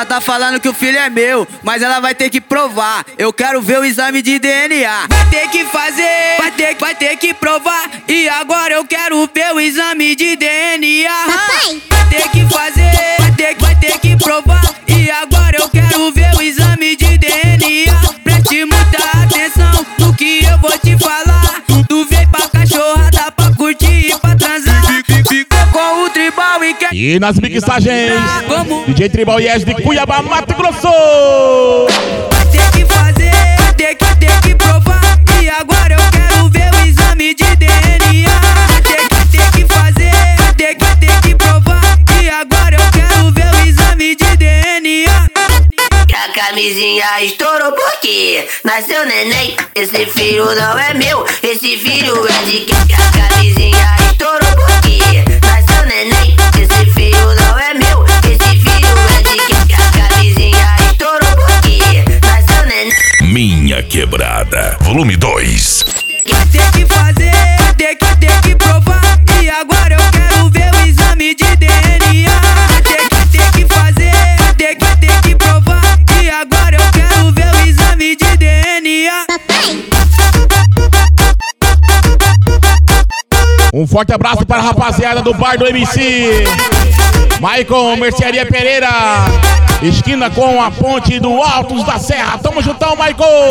Ela tá falando que o filho é meu, mas ela vai ter que provar. Eu quero ver o exame de DNA. Vai ter que fazer, vai ter que provar. E agora eu quero ver o exame de DNA. Papai. Vai ter que fazer, vai ter que provar. E agora eu quero ver o exame de DNA. Preste muita atenção no que eu vou te falar. Tu vem pra cachorrada pra curtir e pra transar. Fica com o Tribal e quer. E nas mixagens, DJ Tribal Yes de Cuiabá, Mato Grosso. Vai ter que fazer, vai ter que provar. E agora eu quero ver o exame de DNA. Vai ter que fazer, vai ter que provar. E agora eu quero ver o exame de DNA. E a camisinha estourou porque nasceu neném. Esse filho não é meu, esse filho é de quem? E a camisinha estourou porque nasceu neném. Esse filho não é meu, esse filho é de quem? E a camisinha estourou porque nasceu neném. Minha Quebrada, volume 2. Vai ter que fazer, vai ter que provar. E agora eu quero ver o exame de DNA. Vai ter que fazer, vai ter que provar. E agora eu quero ver o exame de DNA. Papai. Um forte abraço para a rapaziada do Bar do MC. Maicon, Mercearia Pereira, esquina com a ponte do Altos da Serra. Tamo juntão, Maicon.